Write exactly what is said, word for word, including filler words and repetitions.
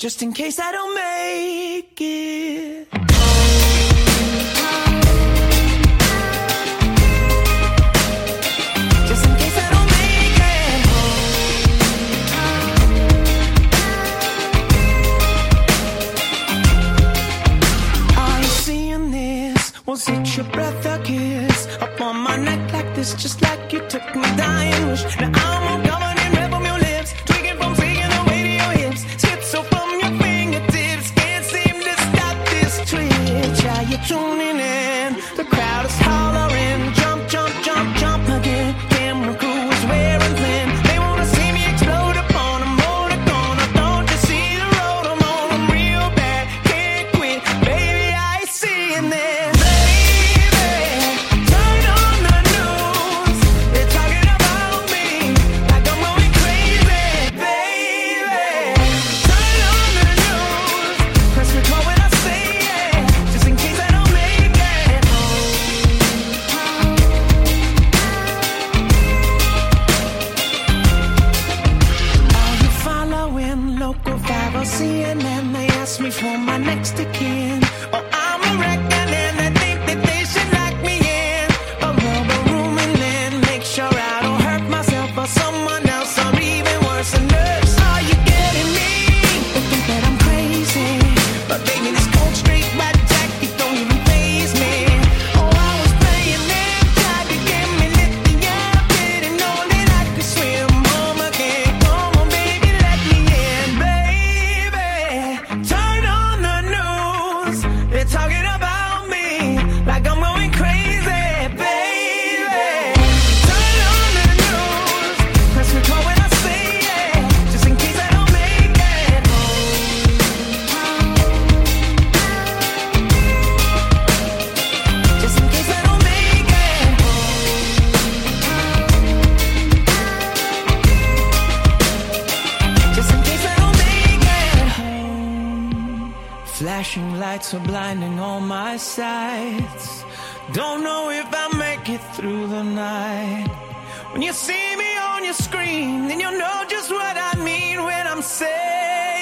just in case I don't make it. Just in case I don't make it. Are you seeing this? Was it your breath or kiss? Up on my neck like this, just like you took my dying wish. Now I'm all covered in red from your lips, tweaking from freaking away to your hips. Schizo from your fingertips, can't seem to stop this twitch. Are you tuning in? The crowd is hollering, jump, jump, jump, jump again. Camera crew is wearing thin, they wanna see me explode upon a motor corner. Don't you see the road I'm on? I'm real bad, can't quit, baby, I ain't seeing this. C N N, they ask me for my next of kin. Oh, I'm a reckon and they think that they should lock me in a rubber room and then make sure I don't hurt myself or someone else, or even worse, a nurse. Are you getting me? They think that I'm crazy, but baby, this cold straight white jacket don't even faze me. Oh, I was playing them, tried to get me lit, yeah, didn't know that I could swim. Mama can't, come on, baby, let me in, baby. Turn on the news, they're talking about me like I'm going crazy, baby. Turn on the news, press record when I say it, just in case I don't make it. Just in case I don't make it. Just in case I don't make it. Flashing lights are blinding all my sights. Don't know if I'll make it through the night. When you see me on your screen, then you'll know just what I mean when I'm saying